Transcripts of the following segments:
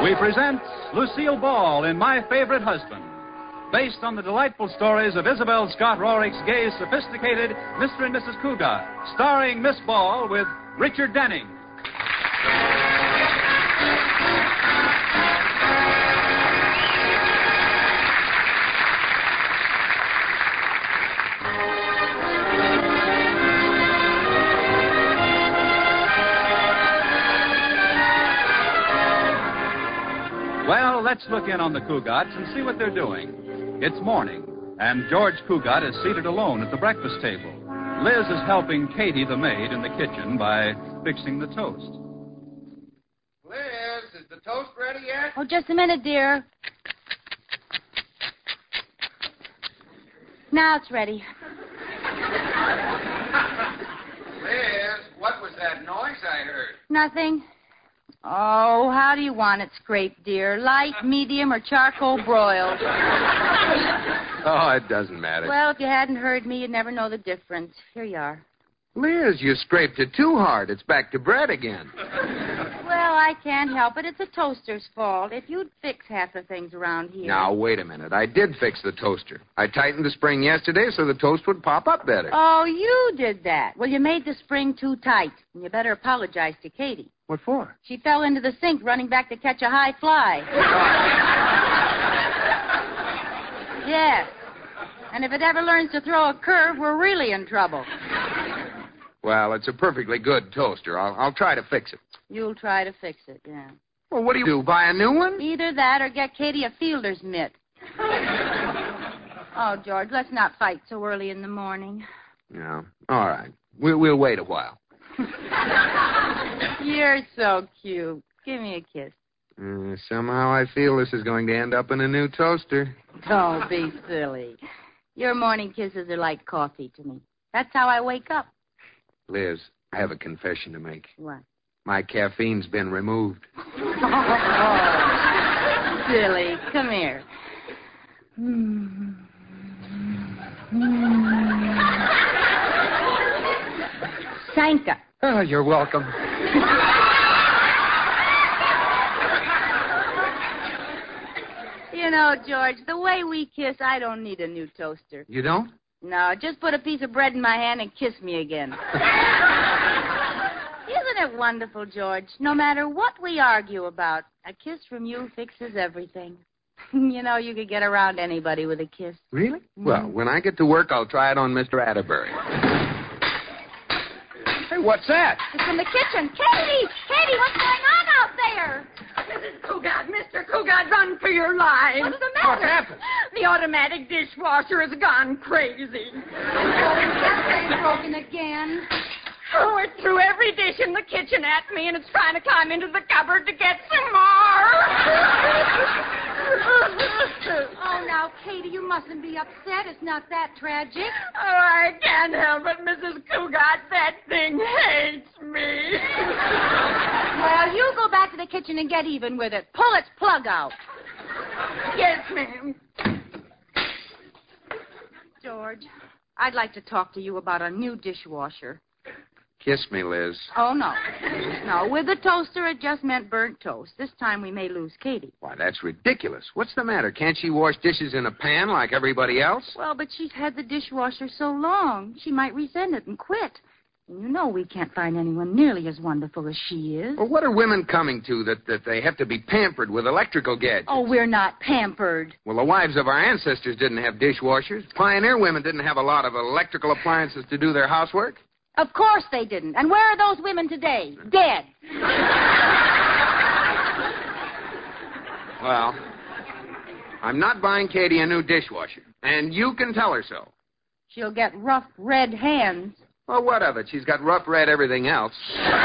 We present Lucille Ball in My Favorite Husband, based on the delightful stories of Isabel Scott Rorick's gay, sophisticated Mr. and Mrs. Cougat, starring Miss Ball with Richard Denning. Well, let's look in on the Cougats and see what they're doing. It's morning, and George Cougat is seated alone at the breakfast table. Liz is helping Katie, the maid, in the kitchen by fixing the toast. Liz, is the toast ready yet? Oh, just a minute, dear. Now it's ready. Liz, what was that noise I heard? Nothing. Oh, how do you want it scraped, dear? Light, medium, or charcoal broiled? Oh, it doesn't matter. Well, if you hadn't heard me, you'd never know the difference. Here you are. Liz, you scraped it too hard. It's back to bread again. Well, I can't help it. It's a toaster's fault. If you'd fix half the things around here. Now, wait a minute. I did fix the toaster. I tightened the spring yesterday so the toast would pop up better. Oh, you did that. Well, you made the spring too tight, and you better apologize to Katie. What for? She fell into the sink running back to catch a high fly. Yes. And if it ever learns to throw a curve, we're really in trouble. Well, it's a perfectly good toaster. I'll try to fix it. You'll try to fix it, yeah. Well, what do? Buy a new one? Either that or get Katie a fielder's mitt. Oh, George, let's not fight so early in the morning. No. All right. We'll wait a while. You're so cute. Give me a kiss. Somehow I feel this is going to end up in a new toaster. Don't be silly. Your morning kisses are like coffee to me. That's how I wake up. Liz, I have a confession to make. What? My caffeine's been removed. Oh, silly. Come here. Sanka. Oh, you're welcome. You know, George, the way we kiss, I don't need a new toaster. You don't? No, just put a piece of bread in my hand and kiss me again. Isn't it wonderful, George? No matter what we argue about, a kiss from you fixes everything. You know, you could get around anybody with a kiss. Really? Well, when I get to work, I'll try it on Mr. Atterbury. Hey, what's that? It's in the kitchen. Katie! Katie, what's going on out there? Mrs. Cougat, Mr. Cougat, run for your lives. What's the matter? What happened? The automatic dishwasher has gone crazy. It's broken again. Oh, it threw every dish in the kitchen at me, and it's trying to climb into the cupboard to get some more. Oh, now, Katie, you mustn't be upset. It's not that tragic. Oh, I can't help it, Mrs. Cougat. That thing hates me. Well, you go back to the kitchen and get even with it. Pull its plug out. Yes, ma'am. George, I'd like to talk to you about a new dishwasher. Kiss me, Liz. Oh, no. No, with the toaster, it just meant burnt toast. This time we may lose Katie. Why, that's ridiculous. What's the matter? Can't she wash dishes in a pan like everybody else? Well, but she's had the dishwasher so long, she might resent it and quit. And you know we can't find anyone nearly as wonderful as she is. Well, what are women coming to that they have to be pampered with electrical gadgets? Oh, we're not pampered. Well, the wives of our ancestors didn't have dishwashers. Pioneer women didn't have a lot of electrical appliances to do their housework. Of course they didn't. And where are those women today? Dead. Well, I'm not buying Katie a new dishwasher. And you can tell her so. She'll get rough red hands. Well, what of it? She's got rough red everything else.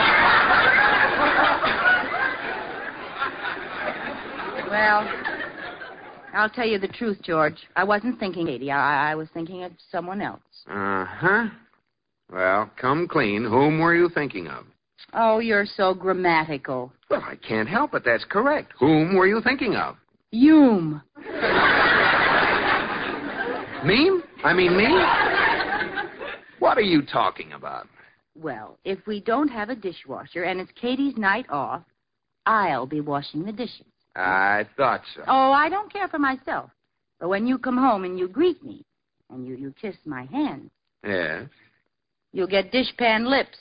Well, I'll tell you the truth, George. I wasn't thinking Katie. I was thinking of someone else. Uh-huh. Well, come clean. Whom were you thinking of? Oh, you're so grammatical. Well, I can't help it. That's correct. Whom were you thinking of? Hume. Me? I mean me? What are you talking about? Well, if we don't have a dishwasher and it's Katie's night off, I'll be washing the dishes. I thought so. Oh, I don't care for myself. But when you come home and you greet me, and you kiss my hand, Yes. you'll get dishpan lips.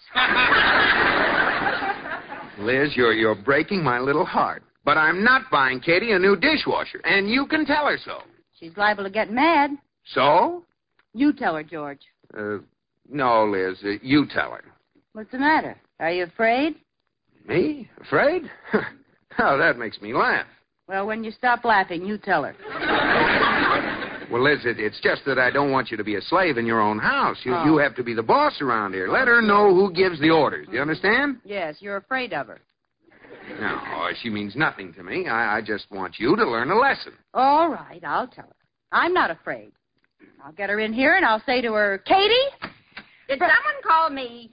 Liz, you're breaking my little heart. But I'm not buying Katie a new dishwasher, and you can tell her so. She's liable to get mad. So? You tell her, George. No, Liz, you tell her. What's the matter? Are you afraid? Me? Afraid? Oh, that makes me laugh. Well, when you stop laughing, you tell her. Well, Liz, it's just that I don't want you to be a slave in your own house. You have to be the boss around here. Let her know who gives the orders. Do you understand? Yes, you're afraid of her. No, she means nothing to me. I just want you to learn a lesson. All right, I'll tell her. I'm not afraid. I'll get her in here, and I'll say to her, Katie? Did someone call me?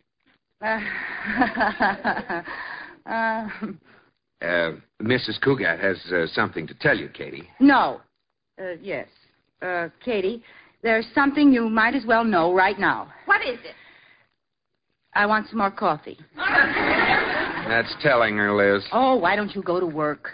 Mrs. Cougat has something to tell you, Katie. No. Yes. Katie, there's something you might as well know right now. What is it? I want some more coffee. That's telling her, Liz. Oh, why don't you go to work?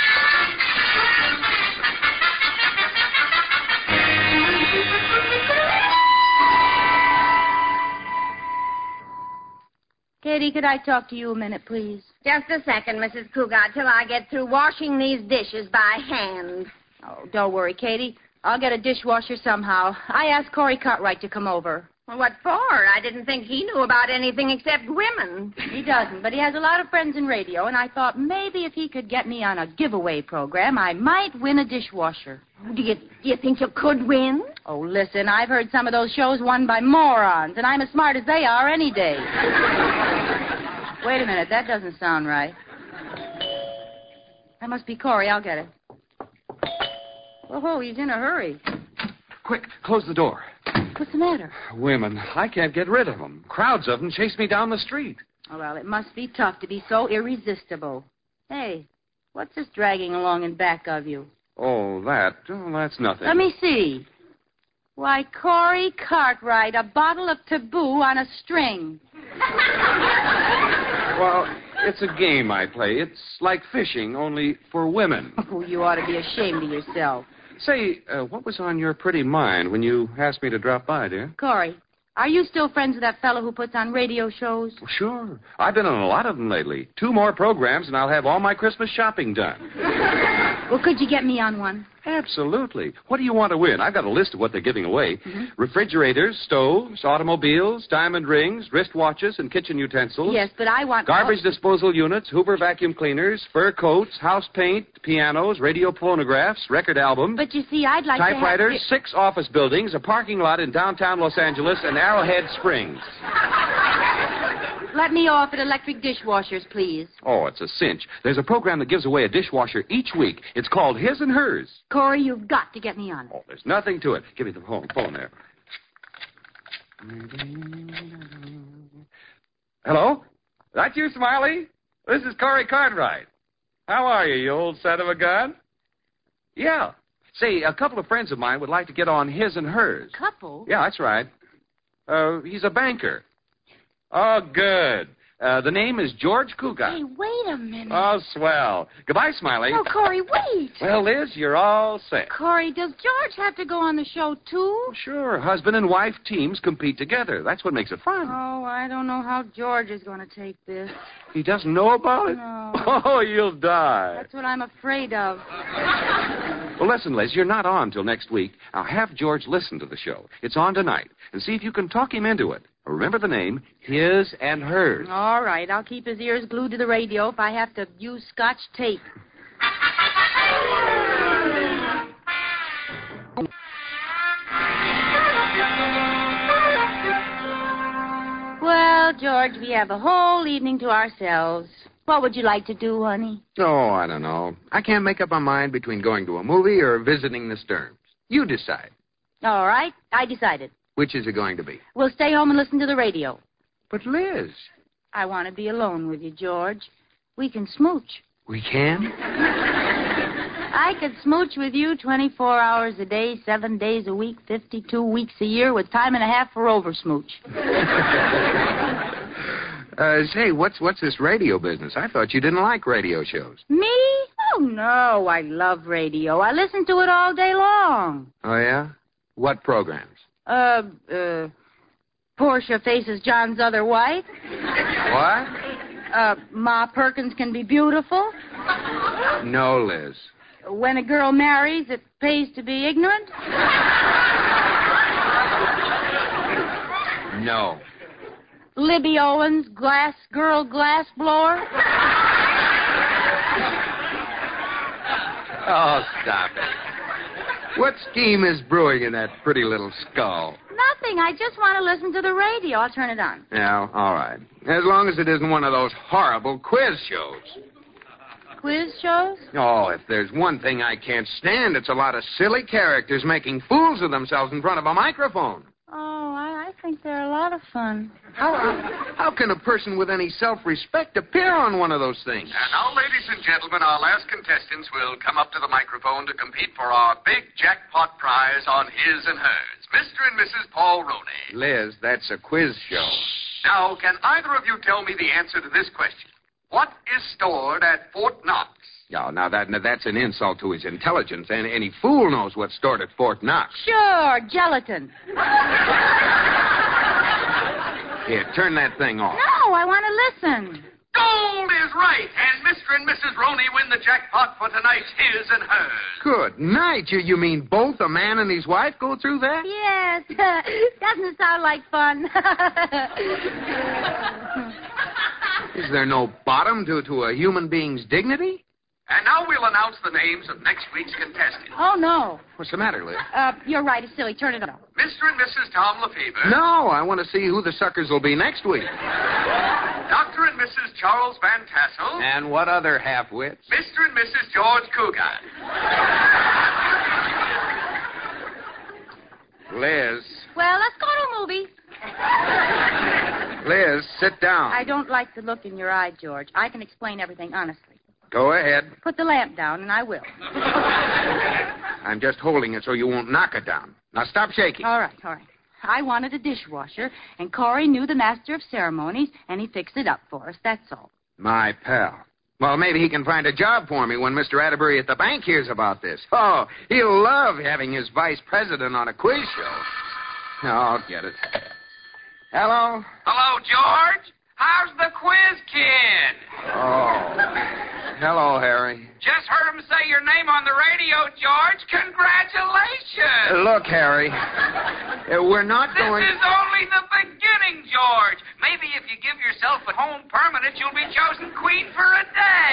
Katie, could I talk to you a minute, please? Just a second, Mrs. Cougat, till I get through washing these dishes by hand. Oh, don't worry, Katie. I'll get a dishwasher somehow. I asked Corey Cartwright to come over. Well, what for? I didn't think he knew about anything except women. He doesn't, but he has a lot of friends in radio, and I thought maybe if he could get me on a giveaway program, I might win a dishwasher. Do you think you could win? Oh, listen, I've heard some of those shows won by morons, and I'm as smart as they are any day. Wait a minute, that doesn't sound right. That must be Corey. I'll get it. Oh, he's in a hurry. Quick, close the door. What's the matter? Women, I can't get rid of them. Crowds of them chase me down the street. Oh, well, it must be tough to be so irresistible. Hey, what's this dragging along in back of you? Oh, that's nothing. Let me see. Why, Corey Cartwright, a bottle of Taboo on a string. Well, it's a game I play. It's like fishing, only for women. Oh, you ought to be ashamed of yourself. Say, what was on your pretty mind when you asked me to drop by, dear? Corey, are you still friends with that fellow who puts on radio shows? Well, sure. I've been on a lot of them lately. 2 more programs, and I'll have all my Christmas shopping done. Well, could you get me on one? Absolutely. What do you want to win? I've got a list of what they're giving away. Mm-hmm. Refrigerators, stoves, automobiles, diamond rings, wristwatches, and kitchen utensils. Yes, but I want... Garbage disposal units, Hoover vacuum cleaners, fur coats, house paint, pianos, radio phonographs, record albums. But you see, I'd like typewriters, to have... 6 office buildings, a parking lot in downtown Los Angeles, and Arrowhead Springs. Let me off at electric dishwashers, please. Oh, it's a cinch. There's a program that gives away a dishwasher each week. It's called His and Hers. Corey, you've got to get me on it. Oh, there's nothing to it. Give me the phone there. Hello? That you, Smiley? This is Corey Cartwright. How are you, you old son of a gun? Yeah. Say, a couple of friends of mine would like to get on His and Hers. Couple? Yeah, that's right. He's a banker. Oh, good. The name is George Cougat. Hey, wait a minute. Oh, swell. Goodbye, Smiley. Oh, Corey, wait. Well, Liz, you're all set. Corey, does George have to go on the show, too? Sure. Husband and wife teams compete together. That's what makes it fun. Oh, I don't know how George is going to take this. He doesn't know about it? No. Oh, you'll die. That's what I'm afraid of. Well, listen, Liz, you're not on till next week. Now, have George listen to the show. It's on tonight. And see if you can talk him into it. Remember the name, His and Hers. All right. I'll keep his ears glued to the radio if I have to use Scotch tape. Well, George, we have a whole evening to ourselves. What would you like to do, honey? Oh, I don't know. I can't make up my mind between going to a movie or visiting the Stearns. You decide. All right. I decided. Which is it going to be? We'll stay home and listen to the radio. But, Liz. I want to be alone with you, George. We can smooch. We can? I could smooch with you 24 hours a day, 7 days a week, 52 weeks a year, with time and a half for over smooch. Say, what's this radio business? I thought you didn't like radio shows. Me? Oh, no, I love radio. I listen to it all day long. Oh, yeah? What programs? Portia Faces John's Other Wife. What? Ma Perkins Can Be Beautiful. No, Liz. When a girl marries, it pays to be ignorant. No. Libby Owens, Glass Blower. Oh, stop it. What scheme is brewing in that pretty little skull? Nothing. I just want to listen to the radio. I'll turn it on. Yeah, all right. As long as it isn't one of those horrible quiz shows. Quiz shows? Oh, if there's one thing I can't stand, it's a lot of silly characters making fools of themselves in front of a microphone. Oh, I think they're a lot of fun. How can a person with any self-respect appear on one of those things? And now, ladies and gentlemen, our last contestants will come up to the microphone to compete for our big jackpot prize on His and Hers. Mr. and Mrs. Paul Roney. Liz, that's a quiz show. Now, can either of you tell me the answer to this question? What is stored at Fort Knox? Oh, now that's an insult to his intelligence, and any fool knows what's stored at Fort Knox. Sure, gelatin. Here, turn that thing off. No, I want to listen. Gold is right, and Mr. and Mrs. Roney win the jackpot for tonight's His and Hers. Good night. You mean both a man and his wife go through that? Yes. Doesn't it sound like fun? Is there no bottom to a human being's dignity? And now we'll announce the names of next week's contestants. Oh, no. What's the matter, Liz? You're right. It's silly. Turn it on. Mr. and Mrs. Tom Lefevre. No, I want to see who the suckers will be next week. Dr. and Mrs. Charles Van Tassel. And what other half-wits? Mr. and Mrs. George Cougat. Liz. Well, let's go to a movie. Liz, sit down. I don't like the look in your eye, George. I can explain everything honestly. Go ahead. Put the lamp down, and I will. I'm just holding it so you won't knock it down. Now stop shaking. All right. I wanted a dishwasher, and Corey knew the master of ceremonies, and he fixed it up for us. That's all. My pal. Well, maybe he can find a job for me when Mr. Atterbury at the bank hears about this. Oh, he'll love having his vice president on a quiz show. Oh, I'll get it. Hello? Hello, George. How's the quiz kid? Oh. Hello, Harry. Just heard him say your name on the radio, George. Congratulations. Look, Harry, we're not going... This is only the beginning, George. Maybe if you give yourself a home permanent, you'll be chosen queen for a day.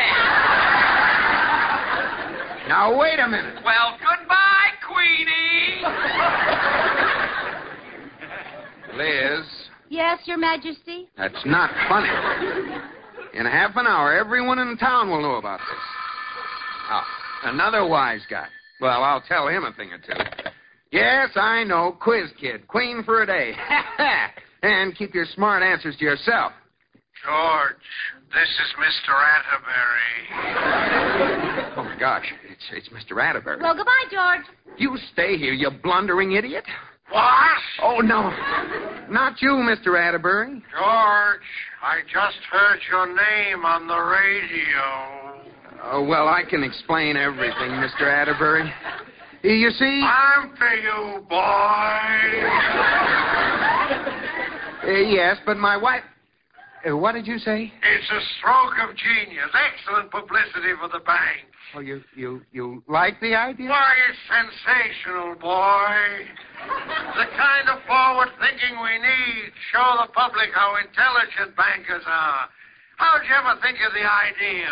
Now, wait a minute. Well, goodbye, Queenie. Liz. Yes, Your Majesty? That's not funny. In half an hour, everyone in town will know about this. Oh, another wise guy. Well, I'll tell him a thing or two. Yes, I know, quiz kid, queen for a day. And keep your smart answers to yourself. George, this is Mr. Atterbury. Oh, my gosh, it's Mr. Atterbury. Well, goodbye, George. You stay here, you blundering idiot. What? Oh, no. Not you, Mr. Atterbury. George, I just heard your name on the radio. Well, I can explain everything, Mr. Atterbury. You see... I'm for you, boy. Yes, but my wife... what did you say? It's a stroke of genius. Excellent publicity for the bank. Oh, you like the idea? Why, it's sensational, boy. The kind of forward thinking we need. Show the public how intelligent bankers are. How'd you ever think of the idea,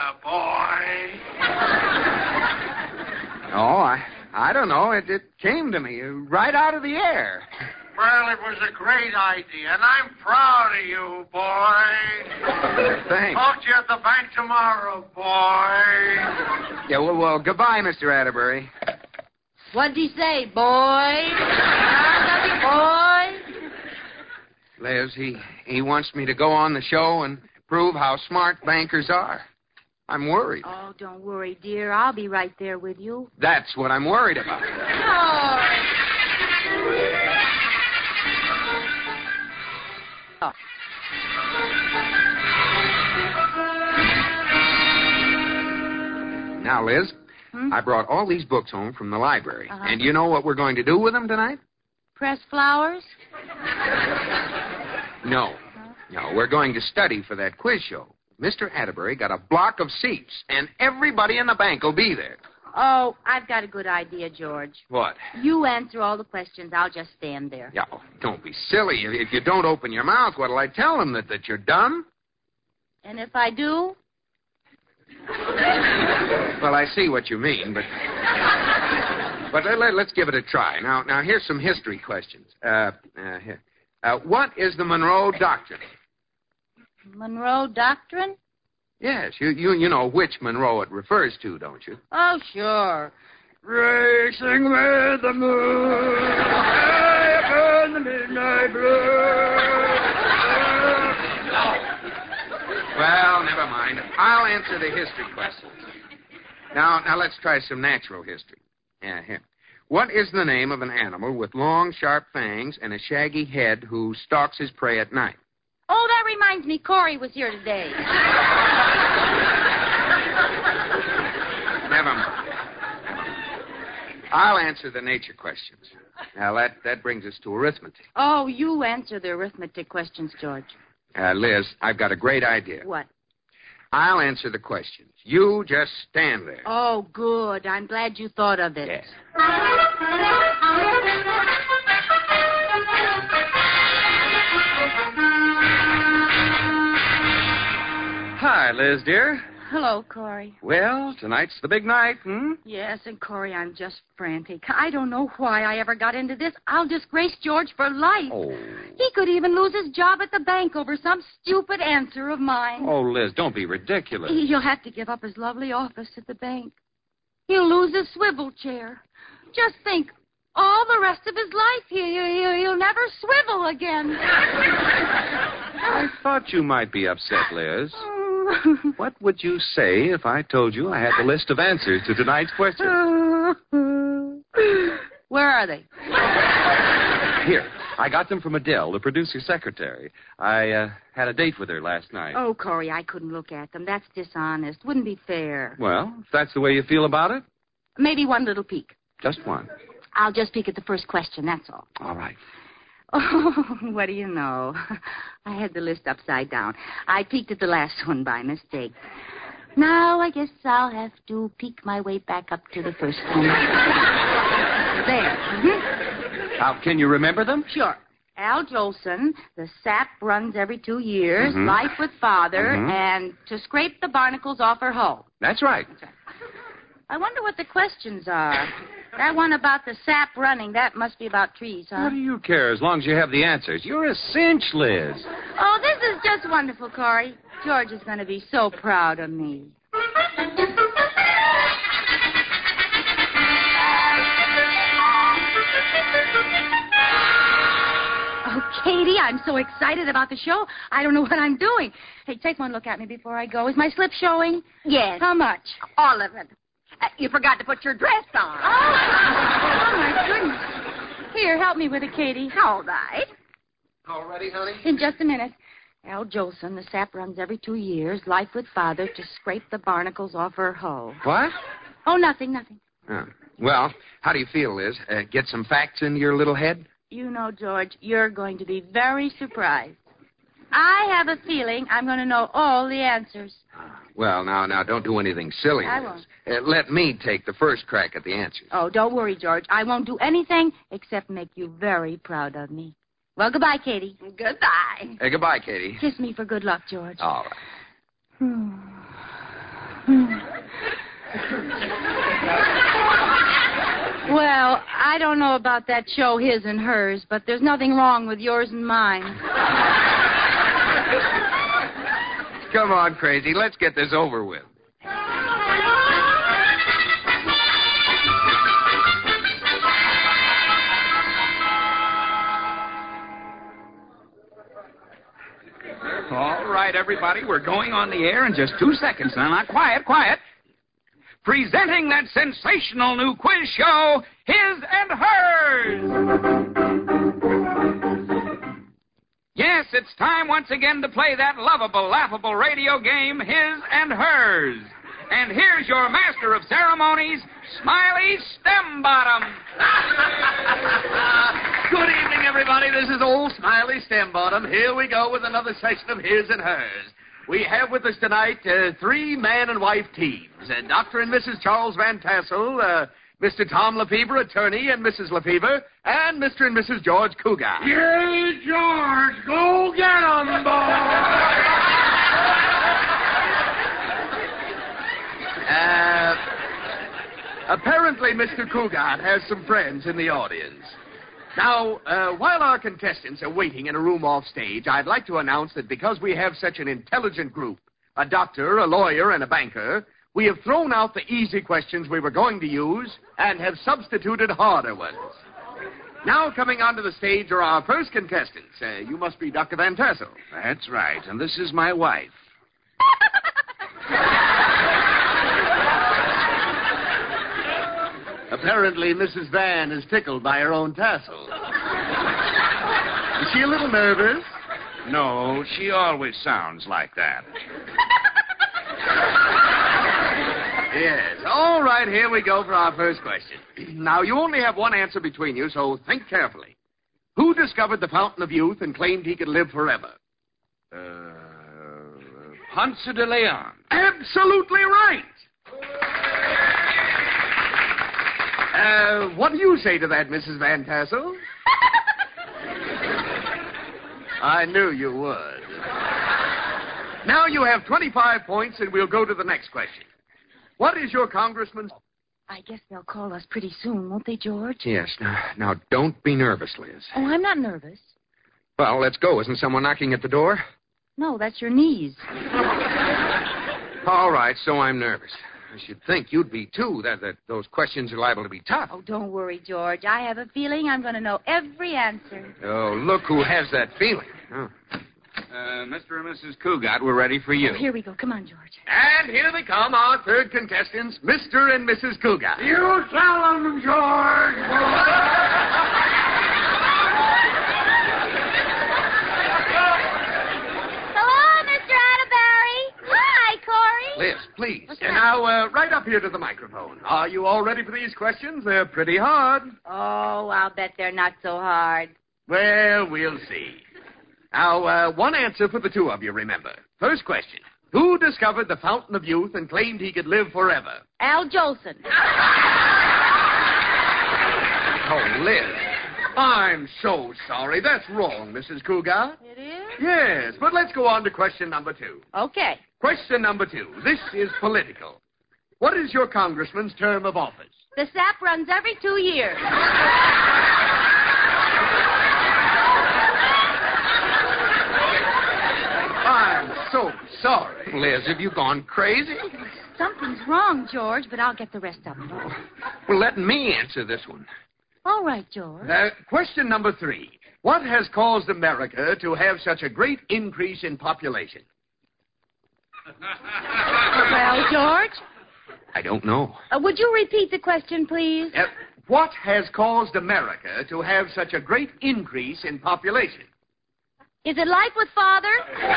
boy? Oh, I don't know. It came to me right out of the air. Well, it was a great idea, and I'm proud of you, boy. Thanks. Talk to you at the bank tomorrow, boy. Yeah, well, goodbye, Mr. Atterbury. What'd he say, boy? Boy? Liz, he wants me to go on the show and prove how smart bankers are. I'm worried. Oh, don't worry, dear. I'll be right there with you. That's what I'm worried about. Oh. Now, Liz, I brought all these books home from the library. Uh-huh. And you know what we're going to do with them tonight? Press flowers? No. No, we're going to study for that quiz show. Mr. Atterbury got a block of seats, and everybody in the bank will be there. Oh, I've got a good idea, George. What? You answer all the questions. I'll just stand there. Yeah, don't be silly. If you don't open your mouth, what'll I tell them, that you're dumb? And if I do? Well, I see what you mean, but let's give it a try. Now here's some history questions. Here. What is the Monroe Doctrine? Monroe Doctrine? Yes, you know which Monroe it refers to, don't you? Oh, sure. Racing with the moon, high upon the midnight blue. Well, never mind. I'll answer the history questions. Now let's try some natural history. Here. What is the name of an animal with long, sharp fangs and a shaggy head who stalks his prey at night? Oh, that reminds me. Corey was here today. Never mind. I'll answer the nature questions. Now, that brings us to arithmetic. Oh, you answer the arithmetic questions, George. Liz, I've got a great idea. What? I'll answer the questions. You just stand there. Oh, good. I'm glad you thought of it. Yes. Hi, Liz, dear. Hello, Corey. Well, tonight's the big night, Yes, and Corey, I'm just frantic. I don't know why I ever got into this. I'll disgrace George for life. Oh. He could even lose his job at the bank over some stupid answer of mine. Oh, Liz, don't be ridiculous. He'll have to give up his lovely office at the bank. He'll lose his swivel chair. Just think, all the rest of his life, he'll never swivel again. I thought you might be upset, Liz. What would you say if I told you I had the list of answers to tonight's question? Where are they? Here, I got them from Adele, the producer's secretary. I had a date with her last night. Oh, Corey, I couldn't look at them. That's dishonest. Wouldn't be fair. Well, if that's the way you feel about it, Maybe one little peek. just one. I'll just peek at the first question, that's all. All right. Oh, what do you know? I had the list upside down. I peeked at the last one by mistake. Now I guess I'll have to peek my way back up to the first one. There. How can you remember them? Sure. Al Jolson, the sap runs every 2 years, Life with Father, and To Scrape the Barnacles Off Her Hoe. That's right. I wonder what the questions are. That one about the sap running, that must be about trees, huh? What do you care as long as you have the answers? You're a cinch, Liz. Oh, this is just wonderful, Corey. George is going to be so proud of me. Oh, Katie, I'm so excited about the show. I don't know what I'm doing. Hey, take one look at me before I go. Is my slip showing? Yes, How much? all of it. You forgot to put your dress on. Oh, my goodness. Here, help me with it, Katie. All right. All ready, honey? In just a minute. Al Jolson, the sap runs every 2 years. Life with Father, To Scrape the Barnacles Off Her Hoe. What? Oh, nothing. Oh. Well, how do you feel, Liz? Get some facts into your little head? You know, George, you're going to be very surprised. I have a feeling I'm going to know all the answers. Well, now, don't do anything silly, I Liz. Let me take the first crack at the answers. Oh, don't worry, George. I won't do anything except make you very proud of me. Well, goodbye, Katie. Goodbye. Hey, goodbye, Katie. Kiss me for good luck, George. All right. Well, I don't know about that show, His and Hers, but there's nothing wrong with yours and mine. Come on, crazy. Let's get this over with. All right, everybody, we're going on the air in just 2 seconds. Now, quiet. Presenting that sensational new quiz show, His and Hers. Yes, it's time once again to play that lovable, laughable radio game, His and Hers. And here's your master of ceremonies, Smiley Stembottom. Good evening, everybody. This is old Smiley Stembottom. Here we go with another session of His and Hers. We have with us tonight 3 man and wife teams. Dr. and Mrs. Charles Van Tassel, Mr. Tom Lefevre, attorney, and Mrs. Lefevre, and Mr. and Mrs. George Cougar. Yay, George! Go get 'em, boy! Apparently, Mr. Cougar has some friends in the audience. Now, while our contestants are waiting in a room off stage, I'd like to announce that because we have such an intelligent group, a doctor, a lawyer, and a banker, we have thrown out the easy questions we were going to use and have substituted harder ones. Now coming onto the stage are our first contestants. You must be Dr. Van Tassel. That's right, and this is my wife. Apparently, Mrs. Van is tickled by her own tassel. Is she a little nervous? No, she always sounds like that. Yes. All right, here we go for our first question. Now, you only have one answer between you, so think carefully. Who discovered the fountain of youth and claimed he could live forever? Ponce de Leon. Absolutely right. What do you say to that, Mrs. Van Tassel? I knew you would. Now you have 25 points, and we'll go to the next question. What is your congressman's... I guess they'll call us pretty soon, won't they, George? Yes, now don't be nervous, Liz. Oh, I'm not nervous. Well, let's go. Isn't someone knocking at the door? No, that's your knees. All right, so I'm nervous. I should think you'd be, too, that those questions are liable to be tough. Oh, don't worry, George. I have a feeling I'm going to know every answer. Oh, look who has that feeling. Oh. Mr. and Mrs. Cougat, we're ready for you. Oh, here we go. Come on, George. And here they come, our third contestants, Mr. and Mrs. Cougat. You tell 'em, George! Hello, Mr. Atterbury. Hi, Corey. Liz, please. And now, right up here to the microphone. Are you all ready for these questions? They're pretty hard. Oh, I'll bet they're not so hard. Well, we'll see. Now, one answer for the two of you, remember. First question. Who discovered the fountain of youth and claimed he could live forever? Al Jolson. Oh, Liz. I'm so sorry. That's wrong, Mrs. Cougar. It is? Yes, but let's go on to question number 2. Okay. Question number 2. This is political. What is your congressman's term of office? The sap runs every 2 years. I'm so sorry. Liz, have you gone crazy? Something's wrong, George, but I'll get the rest of them. Well, let me answer this one. All right, George. Question number 3. What has caused America to have such a great increase in population? Well, George? I don't know. Would you repeat the question, please? What has caused America to have such a great increase in population? Is it life with Father?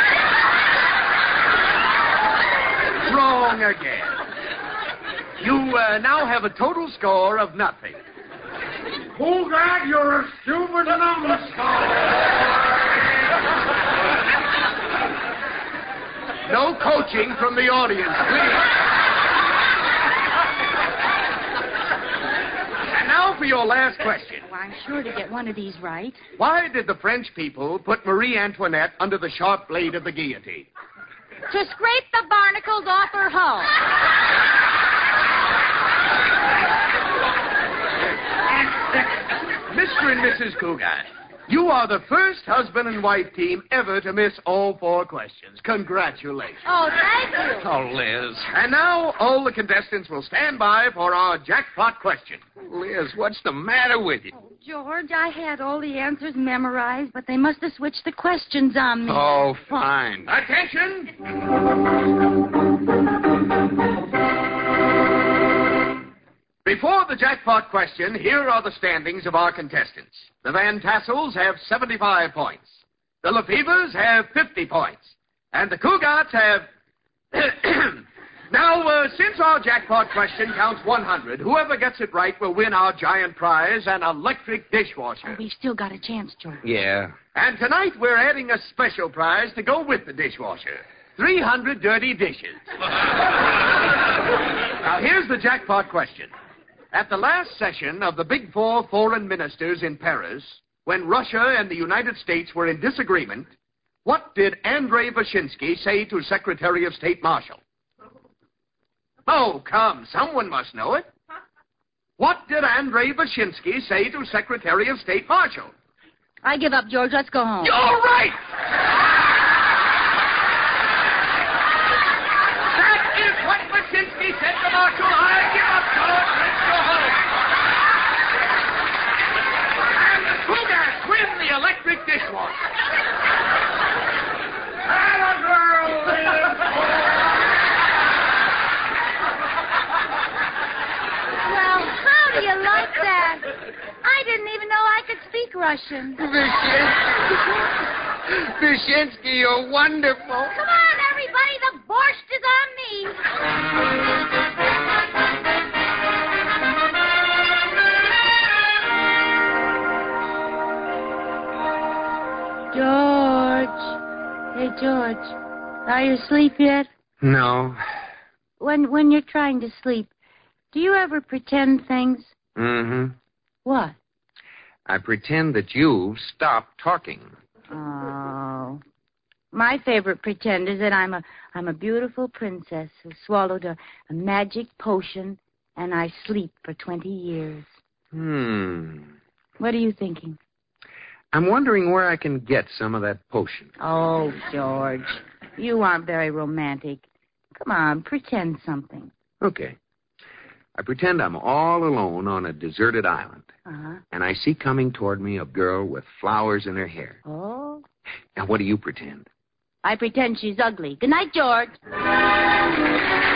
Wrong again. You now have a total score of nothing. Cougat, you're as stupid as I'm No coaching from the audience, please. And now for your last question. Oh, I'm sure to get one of these right. Why did the French people put Marie Antoinette under the sharp blade of the guillotine? To scrape the barnacles off her hull. Mr. and Mrs. Cougat, you are the first husband and wife team ever to miss all 4 questions. Congratulations. Oh, thank you. Oh, Liz. And now all the contestants will stand by for our jackpot question. Liz, what's the matter with you? Oh, George, I had all the answers memorized, but they must have switched the questions on me. Oh, fine. Attention! Before the jackpot question, here are the standings of our contestants. The Van Tassels have 75 points. The Lefevres have 50 points. And the Cougats have Now, since our jackpot question counts 100, whoever gets it right will win our giant prize, an electric dishwasher. We've still got a chance, George. Yeah. And tonight we're adding a special prize to go with the dishwasher. 300 dirty dishes. Now, here's the jackpot question. At the last session of the Big Four foreign ministers in Paris, when Russia and the United States were in disagreement, what did Andrei Vyshinsky say to Secretary of State Marshall? Oh, come, someone must know it. What did Andrei Vyshinsky say to Secretary of State Marshall? I give up, George. Let's go home. You're right! That is what Vyshinsky said to Marshall. I give up, George. Let's go home. And the Cougars win the electric dishwasher. And a girl lives. Well, how do you like that? I didn't even know I could speak Russian. Vyshinsky, you're wonderful. Come on, everybody. The borscht is on me. George. Hey, George. Are you asleep yet? No. When you're trying to sleep, do you ever pretend things? Mm-hmm. What? I pretend that you've stopped talking. Oh. My favorite pretend is that I'm a beautiful princess who swallowed a magic potion and I sleep for 20 years. What are you thinking? I'm wondering where I can get some of that potion. Oh, George. You aren't very romantic. Come on, pretend something. Okay. I pretend I'm all alone on a deserted island. Uh-huh. And I see coming toward me a girl with flowers in her hair. Oh? Now, what do you pretend? I pretend she's ugly. Good night, George.